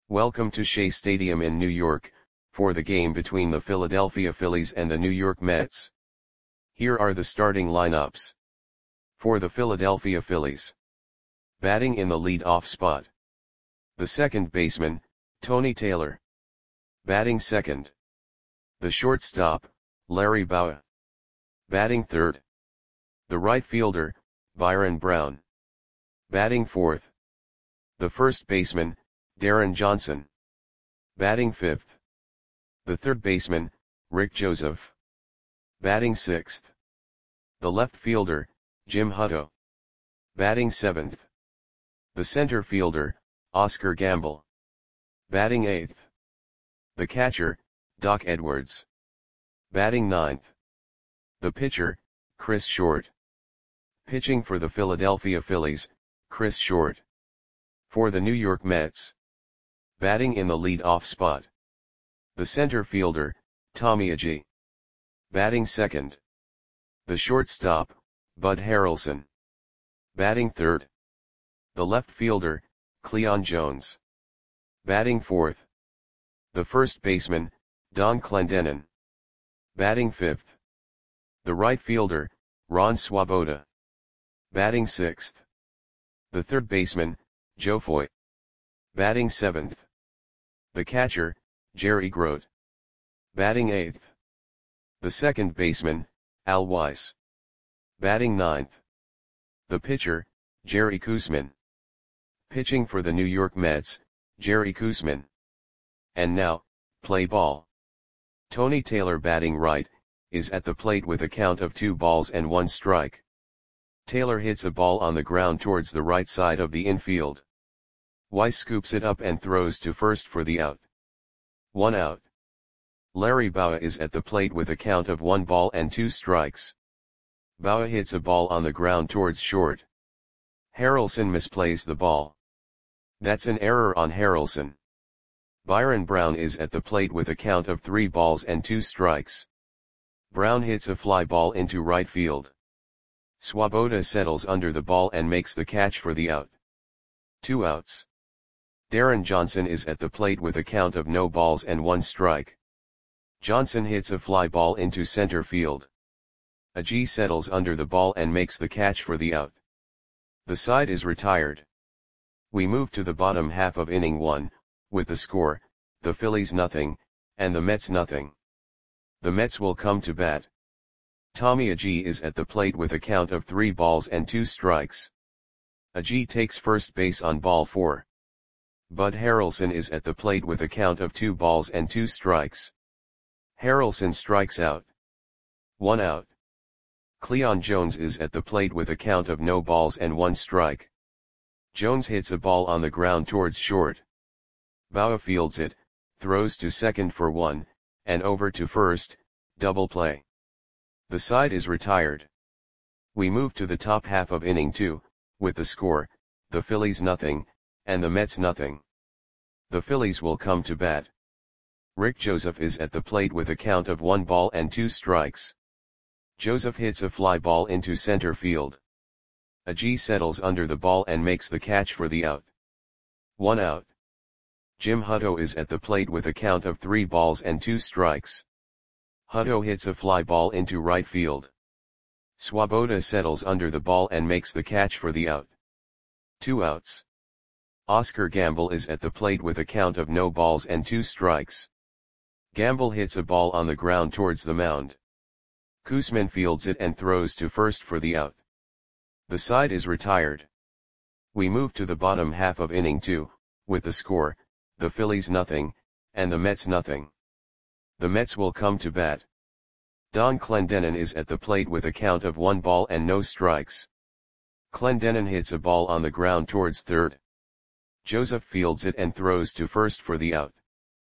Welcome to Shea Stadium in New York, for the game between the Philadelphia Phillies and the New York Mets. Here are the starting lineups. For the Philadelphia Phillies. Batting in the lead-off spot. The second baseman, Tony Taylor. Batting second. The shortstop, Larry Bowa. Batting third. The right fielder, Byron Brown. Batting fourth. The first baseman, Darren Johnson. Batting fifth. The third baseman, Rick Joseph. Batting sixth. The left fielder, Jim Hutto. Batting seventh. The center fielder, Oscar Gamble. Batting eighth. The catcher, Doc Edwards. Batting ninth. The pitcher, Chris Short. Pitching for the Philadelphia Phillies, Chris Short. For the New York Mets. Batting in the lead-off spot. The center fielder, Tommy Agee. Batting second. The shortstop, Bud Harrelson. Batting third. The left fielder, Cleon Jones. Batting fourth. The first baseman, Don Clendenon. Batting fifth. The right fielder, Ron Swoboda. Batting sixth. The third baseman, Joe Foy. Batting seventh. The catcher, Jerry Grote. Batting eighth. The second baseman, Al Weiss. Batting ninth. The pitcher, Jerry Koosman. Pitching for the New York Mets, Jerry Koosman. And now, play ball. Tony Taylor, batting right, is at the plate with a count of 2 balls and 1 strike. Taylor hits a ball on the ground towards the right side of the infield. Weiss scoops it up and throws to first for the out. 1 out. Larry Bowa is at the plate with a count of 1 ball and 2 strikes. Bowa hits a ball on the ground towards short. Harrelson misplays the ball. That's an error on Harrelson. Byron Brown is at the plate with a count of 3 balls and 2 strikes. Brown hits a fly ball into right field. Swoboda settles under the ball and makes the catch for the out. 2 outs. Darren Johnson is at the plate with a count of no balls and 1 strike. Johnson hits a fly ball into center field. Agee settles under the ball and makes the catch for the out. The side is retired. We move to the bottom half of inning 1, with the score, the Phillies nothing, and the Mets nothing. The Mets will come to bat. Tommy Agee is at the plate with a count of 3 balls and 2 strikes. Agee takes first base on ball 4. Bud Harrelson is at the plate with a count of 2 balls and 2 strikes. Harrelson strikes out. 1 out. Cleon Jones is at the plate with a count of no balls and 1 strike. Jones hits a ball on the ground towards short. Bowa fields it, throws to second for 1, and over to first, double play. The side is retired. We move to the top half of inning 2, with the score, the Phillies nothing, and the Mets nothing. The Phillies will come to bat. Rick Joseph is at the plate with a count of 1 ball and 2 strikes. Joseph hits a fly ball into center field. Agee settles under the ball and makes the catch for the out. 1 out. Jim Hutto is at the plate with a count of 3 balls and 2 strikes. Hutto hits a fly ball into right field. Swoboda settles under the ball and makes the catch for the out. 2 outs. Oscar Gamble is at the plate with a count of no balls and 2 strikes. Gamble hits a ball on the ground towards the mound. Koosman fields it and throws to first for the out. The side is retired. We move to the bottom half of inning 2, with the score, the Phillies nothing, and the Mets nothing. The Mets will come to bat. Don Clendenon is at the plate with a count of 1 ball and no strikes. Clendenon hits a ball on the ground towards third. Joseph fields it and throws to first for the out.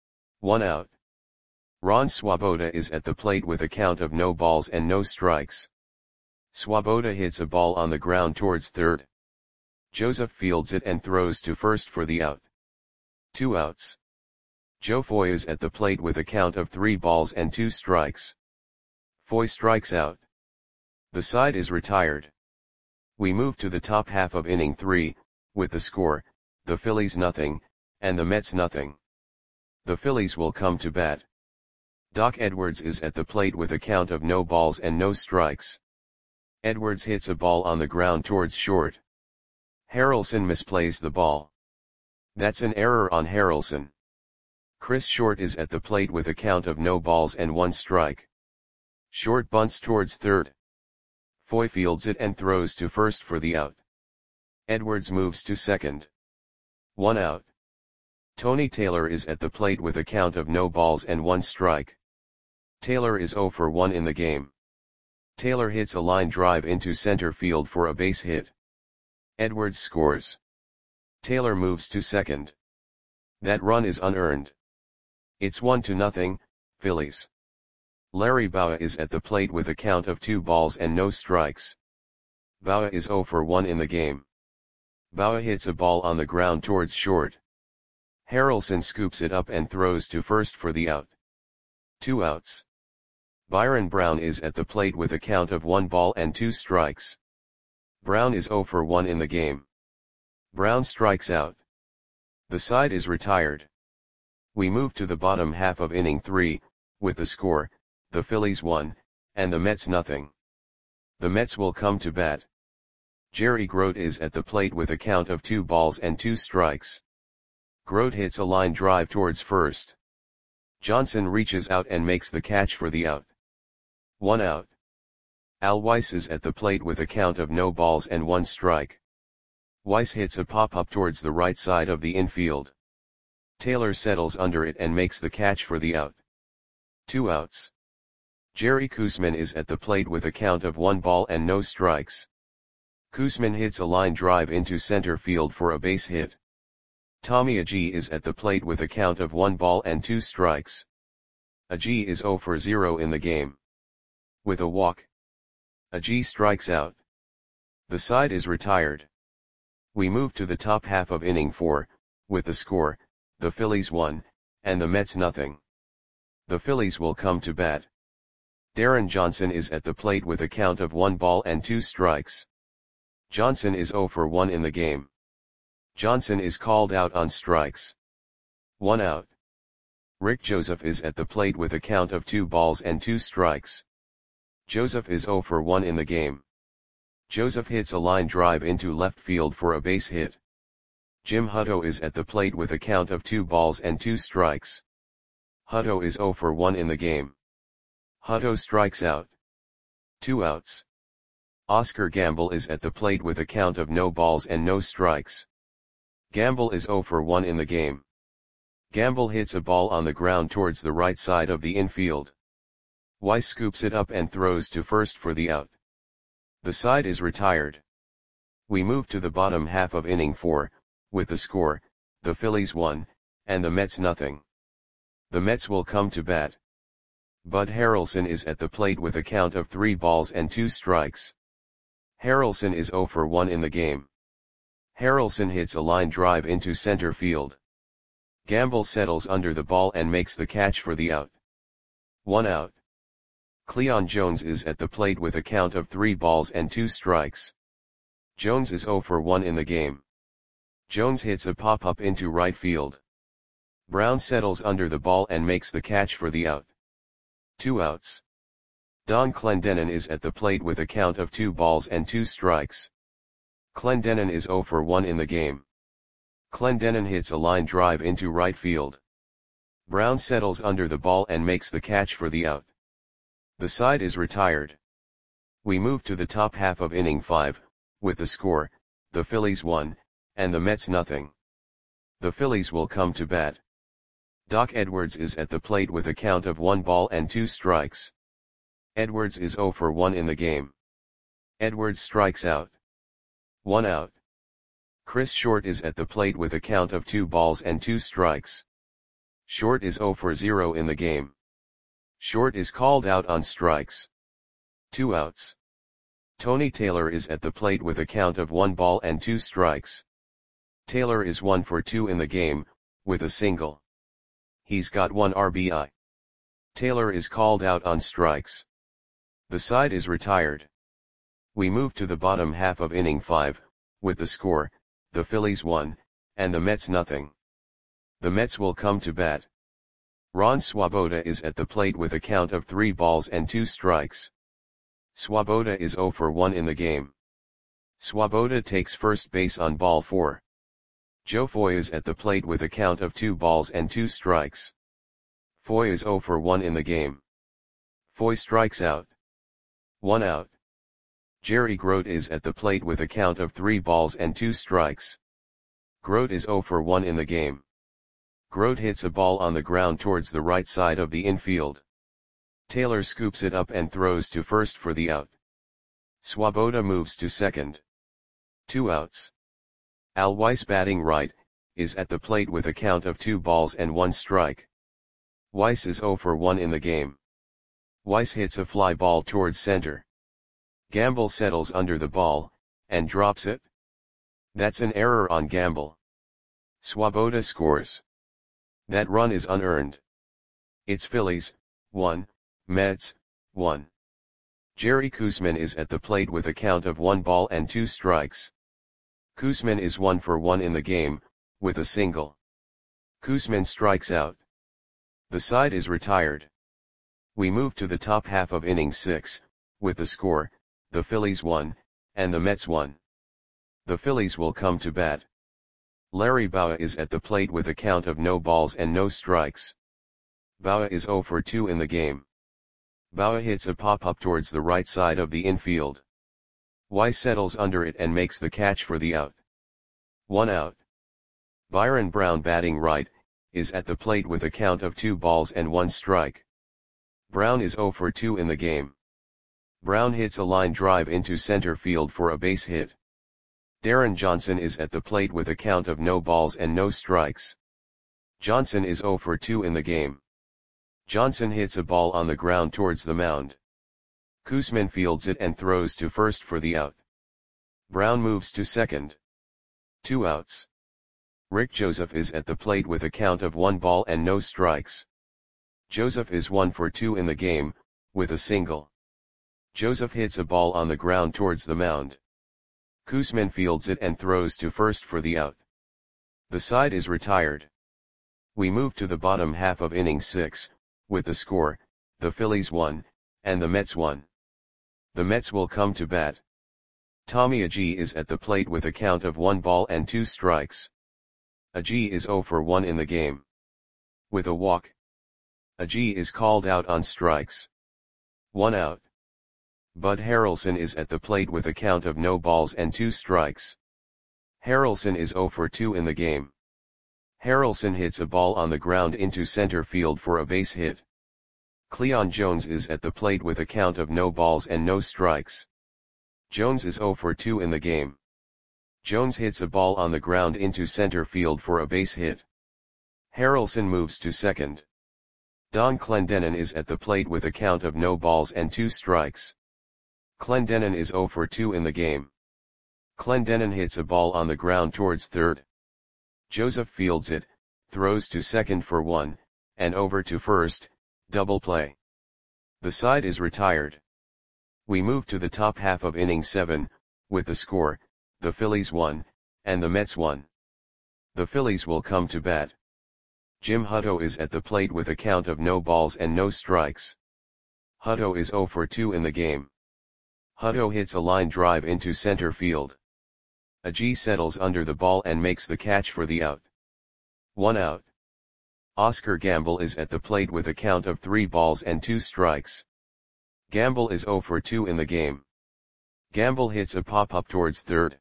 1 out. Ron Swoboda is at the plate with a count of no balls and no strikes. Swoboda hits a ball on the ground towards third. Joseph fields it and throws to first for the out. 2 outs. Joe Foy is at the plate with a count of 3 balls and 2 strikes. Foy strikes out. The side is retired. We move to the top half of inning 3, with the score, the Phillies nothing, and the Mets nothing. The Phillies will come to bat. Doc Edwards is at the plate with a count of no balls and no strikes. Edwards hits a ball on the ground towards short. Harrelson misplays the ball. That's an error on Harrelson. Chris Short is at the plate with a count of no balls and one strike. Short bunts towards third. Foy fields it and throws to first for the out. Edwards moves to second. 1 out. Tony Taylor is at the plate with a count of no balls and one strike. Taylor is 0 for 1 in the game. Taylor hits a line drive into center field for a base hit. Edwards scores. Taylor moves to second. That run is unearned. It's 1-0, Phillies. Larry Bowa is at the plate with a count of 2 balls and no strikes. Bowa is 0 for 1 in the game. Bowa hits a ball on the ground towards short. Harrelson scoops it up and throws to first for the out. 2 outs. Byron Brown is at the plate with a count of 1 ball and 2 strikes. Brown is 0 for 1 in the game. Brown strikes out. The side is retired. We move to the bottom half of inning 3, with the score, the Phillies 1, and the Mets nothing. The Mets will come to bat. Jerry Grote is at the plate with a count of 2 balls and 2 strikes. Grote hits a line drive towards first. Johnson reaches out and makes the catch for the out. 1 out. Al Weiss is at the plate with a count of no balls and 1 strike. Weiss hits a pop-up towards the right side of the infield. Taylor settles under it and makes the catch for the out. 2 outs. Jerry Koosman is at the plate with a count of 1 ball and no strikes. Koosman hits a line drive into center field for a base hit. Tommy Agee is at the plate with a count of 1 ball and 2 strikes. Agee is 0 for 0 in the game. With a walk, Agee strikes out. The side is retired. We move to the top half of inning 4, with the score, the Phillies 1, and the Mets nothing. The Phillies will come to bat. Darren Johnson is at the plate with a count of 1 ball and 2 strikes. Johnson is 0 for 1 in the game. Johnson is called out on strikes. 1 out. Rick Joseph is at the plate with a count of 2 balls and 2 strikes. Joseph is 0 for 1 in the game. Joseph hits a line drive into left field for a base hit. Jim Hutto is at the plate with a count of 2 balls and 2 strikes. Hutto is 0 for 1 in the game. Hutto strikes out. 2 outs. Oscar Gamble is at the plate with a count of no balls and no strikes. Gamble is 0 for 1 in the game. Gamble hits a ball on the ground towards the right side of the infield. Weiss scoops it up and throws to first for the out. The side is retired. We move to the bottom half of inning 4, with the score, the Phillies 1, and the Mets nothing. The Mets will come to bat. Bud Harrelson is at the plate with a count of 3 balls and 2 strikes. Harrelson is 0 for 1 in the game. Harrelson hits a line drive into center field. Gamble settles under the ball and makes the catch for the out. 1 out. Cleon Jones is at the plate with a count of 3 balls and 2 strikes. Jones is 0 for 1 in the game. Jones hits a pop-up into right field. Brown settles under the ball and makes the catch for the out. 2 outs. Don Clendenon is at the plate with a count of 2 balls and 2 strikes. Clendenon is 0 for 1 in the game. Clendenon hits a line drive into right field. Brown settles under the ball and makes the catch for the out. The side is retired. We move to the top half of inning 5, with the score, the Phillies 1, and the Mets nothing. The Phillies will come to bat. Doc Edwards is at the plate with a count of 1 ball and 2 strikes. Edwards is 0 for 1 in the game. Edwards strikes out. 1 out. Chris Short is at the plate with a count of 2 balls and 2 strikes. Short is 0 for 0 in the game. Short is called out on strikes. 2 outs. Tony Taylor is at the plate with a count of 1 ball and 2 strikes. Taylor is 1 for 2 in the game, with a single. He's got 1 RBI. Taylor is called out on strikes. The side is retired. We move to the bottom half of inning 5, with the score, the Phillies 1, and the Mets nothing. The Mets will come to bat. Ron Swoboda is at the plate with a count of 3 balls and 2 strikes. Swoboda is 0 for 1 in the game. Swoboda takes first base on ball 4. Joe Foy is at the plate with a count of 2 balls and 2 strikes. Foy is 0 for 1 in the game. Foy strikes out. 1 out. Jerry Grote is at the plate with a count of 3 balls and 2 strikes. Grote is 0 for 1 in the game. Grote hits a ball on the ground towards the right side of the infield. Taylor scoops it up and throws to first for the out. Swoboda moves to second. 2 outs. Al Weiss, batting right, is at the plate with a count of 2 balls and 1 strike. Weiss is 0 for 1 in the game. Weiss hits a fly ball towards center. Gamble settles under the ball, and drops it. That's an error on Gamble. Swoboda scores. That run is unearned. It's Phillies, 1, Mets, 1. Jerry Koosman is at the plate with a count of 1 ball and 2 strikes. Koosman is 1 for 1 in the game, with a single. Koosman strikes out. The side is retired. We move to the top half of inning 6, with the score, the Phillies 1, and the Mets 1. The Phillies will come to bat. Larry Bowa is at the plate with a count of no balls and no strikes. Bowa is 0 for 2 in the game. Bowa hits a pop-up towards the right side of the infield. Weiss settles under it and makes the catch for the out. 1 out. Byron Brown, batting right, is at the plate with a count of 2 balls and 1 strike. Brown is 0 for 2 in the game. Brown hits a line drive into center field for a base hit. Darren Johnson is at the plate with a count of no balls and no strikes. Johnson is 0 for 2 in the game. Johnson hits a ball on the ground towards the mound. Koosman fields it and throws to first for the out. Brown moves to second. 2 outs. Rick Joseph is at the plate with a count of 1 ball and no strikes. Joseph is 1 for 2 in the game, with a single. Joseph hits a ball on the ground towards the mound. Koosman fields it and throws to first for the out. The side is retired. We move to the bottom half of inning 6, with the score, the Phillies 1, and the Mets 1. The Mets will come to bat. Tommy Agee is at the plate with a count of 1 ball and 2 strikes. Agee is 0 for 1 in the game. With a walk. Agee is called out on strikes. 1 out. Bud Harrelson is at the plate with a count of no balls and 2 strikes. Harrelson is 0 for 2 in the game. Harrelson hits a ball on the ground into center field for a base hit. Cleon Jones is at the plate with a count of no balls and no strikes. Jones is 0 for 2 in the game. Jones hits a ball on the ground into center field for a base hit. Harrelson moves to second. Don Clendenon is at the plate with a count of no balls and 2 strikes. Clendenon is 0 for 2 in the game. Clendenon hits a ball on the ground towards third. Joseph fields it, throws to second for 1, and over to first, double play. The side is retired. We move to the top half of inning 7, with the score, the Phillies 1, and the Mets 1. The Phillies will come to bat. Jim Hutto is at the plate with a count of no balls and no strikes. Hutto is 0 for 2 in the game. Hutto hits a line drive into center field. Agee settles under the ball and makes the catch for the out. 1 out. Oscar Gamble is at the plate with a count of 3 balls and 2 strikes. Gamble is 0 for 2 in the game. Gamble hits a pop-up towards third.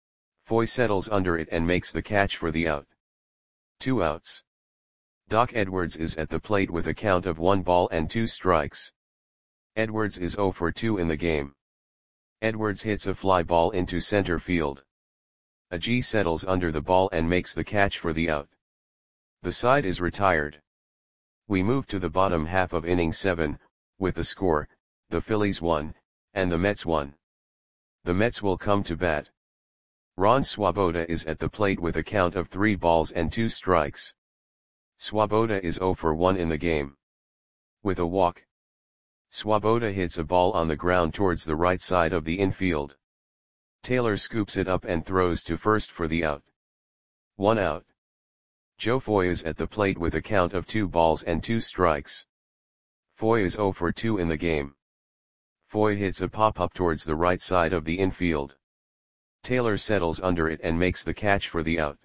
Foy settles under it and makes the catch for the out. 2 outs. Doc Edwards is at the plate with a count of 1 ball and 2 strikes. Edwards is 0 for 2 in the game. Edwards hits a fly ball into center field. Agee settles under the ball and makes the catch for the out. The side is retired. We move to the bottom half of inning 7, with the score, the Phillies 1, and the Mets 1. The Mets will come to bat. Ron Swoboda is at the plate with a count of 3 balls and 2 strikes. Swoboda is 0 for 1 in the game. With a walk. Swoboda hits a ball on the ground towards the right side of the infield. Taylor scoops it up and throws to first for the out. 1 out. Joe Foy is at the plate with a count of 2 balls and 2 strikes. Foy is 0 for 2 in the game. Foy hits a pop-up towards the right side of the infield. Taylor settles under it and makes the catch for the out.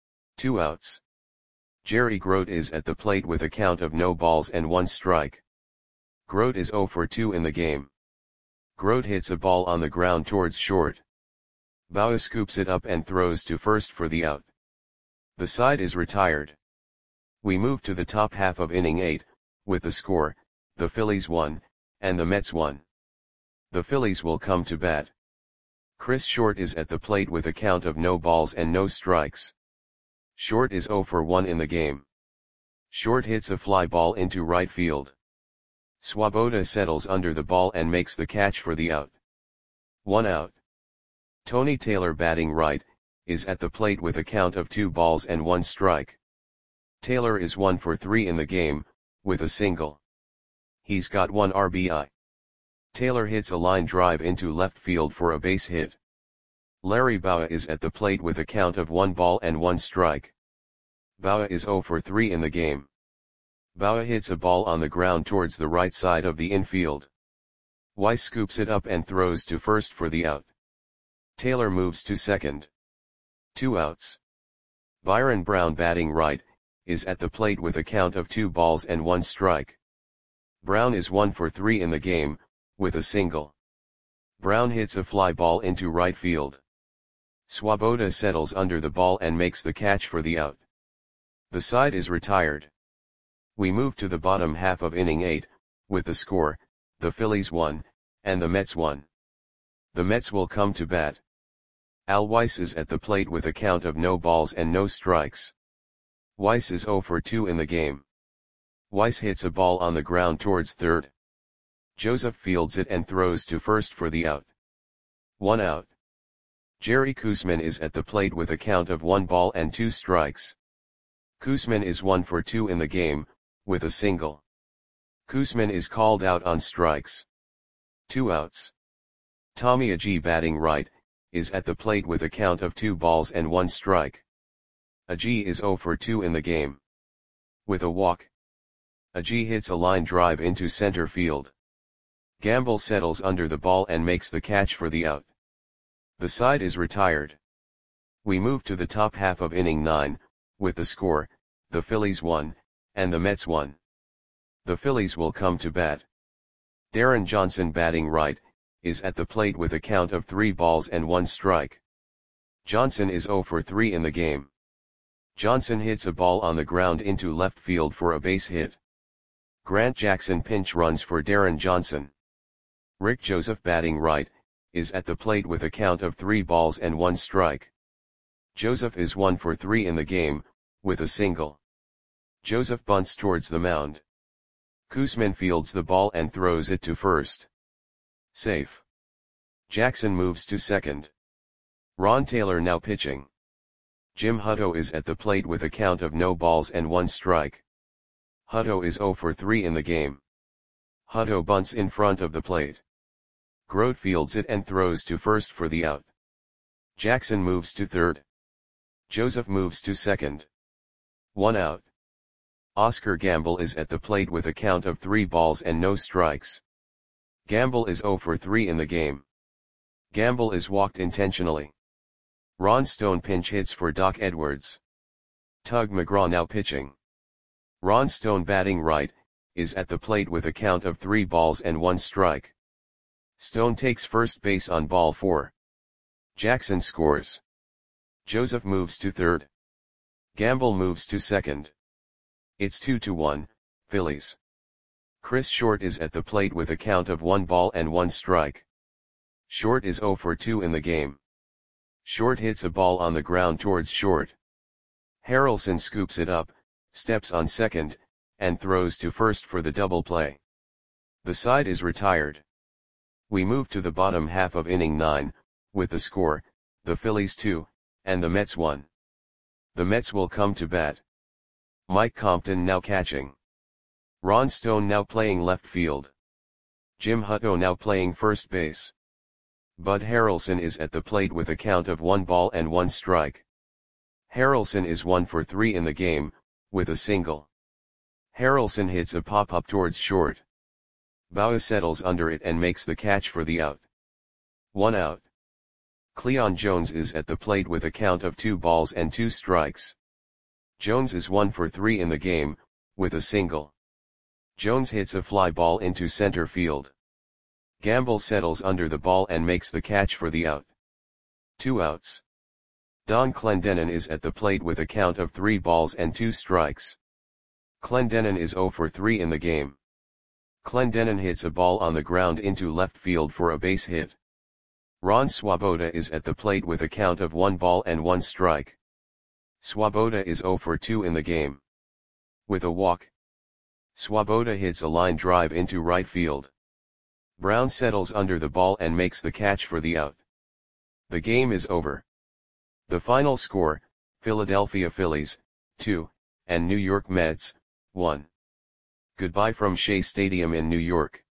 2 outs. Jerry Grote is at the plate with a count of no balls and 1 strike. Grote is 0 for 2 in the game. Grote hits a ball on the ground towards short. Bauer scoops it up and throws to first for the out. The side is retired. We move to the top half of inning 8, with the score, the Phillies 1, and the Mets 1. The Phillies will come to bat. Chris Short is at the plate with a count of no balls and no strikes. Short is 0 for 1 in the game. Short hits a fly ball into right field. Swoboda settles under the ball and makes the catch for the out. 1 out. Tony Taylor, batting right, is at the plate with a count of 2 balls and 1 strike. Taylor is 1 for 3 in the game, with a single. He's got 1 RBI. Taylor hits a line drive into left field for a base hit. Larry Bowa is at the plate with a count of 1 ball and 1 strike. Bowa is 0 for 3 in the game. Bowa hits a ball on the ground towards the right side of the infield. Weiss scoops it up and throws to first for the out. Taylor moves to second. 2 outs. Byron Brown, batting right, is at the plate with a count of 2 balls and 1 strike. Brown is 1 for 3 in the game, with a single. Brown hits a fly ball into right field. Swoboda settles under the ball and makes the catch for the out. The side is retired. We move to the bottom half of inning 8, with the score, the Phillies 1, and the Mets 1. The Mets will come to bat. Al Weiss is at the plate with a count of no balls and no strikes. Weiss is 0 for 2 in the game. Weiss hits a ball on the ground towards third. Joseph fields it and throws to first for the out. 1 out. Jerry Koosman is at the plate with a count of 1 ball and 2 strikes. Koosman is 1 for 2 in the game, with a single. Koosman is called out on strikes. 2 outs. Tommy Agee, batting right, is at the plate with a count of 2 balls and 1 strike. Agee is 0 for 2 in the game. With a walk. Agee hits a line drive into center field. Gamble settles under the ball and makes the catch for the out. The side is retired. We move to the top half of inning 9, with the score, the Phillies 1, and the Mets 1. The Phillies will come to bat. Darren Johnson, batting right, is at the plate with a count of 3 balls and 1 strike. Johnson is 0 for 3 in the game. Johnson hits a ball on the ground into left field for a base hit. Grant Jackson pinch runs for Darren Johnson. Rick Joseph, batting right, is at the plate with a count of 3 balls and 1 strike. Joseph is 1 for 3 in the game, with a single. Joseph bunts towards the mound. Koosman fields the ball and throws it to first. Safe. Jackson moves to second. Ron Taylor now pitching. Jim Hutto is at the plate with a count of no balls and 1 strike. Hutto is 0 for 3 in the game. Hutto bunts in front of the plate. Grote fields it and throws to first for the out. Jackson moves to third. Joseph moves to second. 1 out. Oscar Gamble is at the plate with a count of 3 balls and no strikes. Gamble is 0 for 3 in the game. Gamble is walked intentionally. Ron Stone pinch hits for Doc Edwards. Tug McGraw now pitching. Ron Stone, batting right, is at the plate with a count of 3 balls and 1 strike. Stone takes first base on ball 4. Jackson scores. Joseph moves to third. Gamble moves to second. It's 2-1, Phillies. Chris Short is at the plate with a count of 1 ball and 1 strike. Short is 0 for 2 in the game. Short hits a ball on the ground towards short. Harrelson scoops it up, steps on second, and throws to first for the double play. The side is retired. We move to the bottom half of inning 9, with the score, the Phillies 2, and the Mets 1. The Mets will come to bat. Mike Compton now catching. Ron Stone now playing left field. Jim Hutto now playing first base. Bud Harrelson is at the plate with a count of 1 ball and 1 strike. Harrelson is 1 for 3 in the game, with a single. Harrelson hits a pop-up towards short. Bauer settles under it and makes the catch for the out. 1 out. Cleon Jones is at the plate with a count of 2 balls and 2 strikes. Jones is 1 for 3 in the game, with a single. Jones hits a fly ball into center field. Gamble settles under the ball and makes the catch for the out. 2 outs. Don Clendenon is at the plate with a count of 3 balls and 2 strikes. Clendenon is 0 for 3 in the game. Clendenon hits a ball on the ground into left field for a base hit. Ron Swoboda is at the plate with a count of 1 ball and 1 strike. Swoboda is 0 for 2 in the game. With a walk, Swoboda hits a line drive into right field. Brown settles under the ball and makes the catch for the out. The game is over. The final score, Philadelphia Phillies, 2, and New York Mets, 1. Goodbye from Shea Stadium in New York.